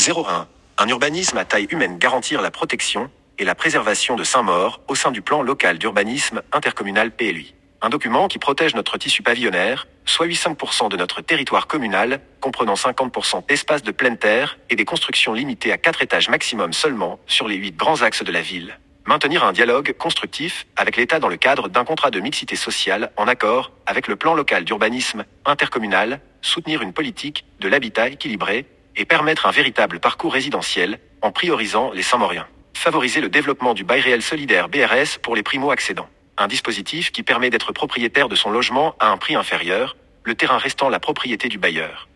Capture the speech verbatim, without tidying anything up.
zéro un. Un urbanisme à taille humaine garantir la protection et la préservation de Saint-Maur au sein du plan local d'urbanisme intercommunal P L U I. Un document qui protège notre tissu pavillonnaire, soit quatre-vingt-quinze pour cent de notre territoire communal, comprenant cinquante pour cent d'espaces de pleine terre et des constructions limitées à quatre étages maximum seulement sur les huit grands axes de la ville. Maintenir un dialogue constructif avec l'État dans le cadre d'un contrat de mixité sociale en accord avec le plan local d'urbanisme intercommunal, soutenir une politique de l'habitat équilibré et permettre un véritable parcours résidentiel en priorisant les Saint-Mauriens. Favoriser le développement du bail réel solidaire B R S pour les primo-accédants. Un dispositif qui permet d'être propriétaire de son logement à un prix inférieur, le terrain restant la propriété du bailleur.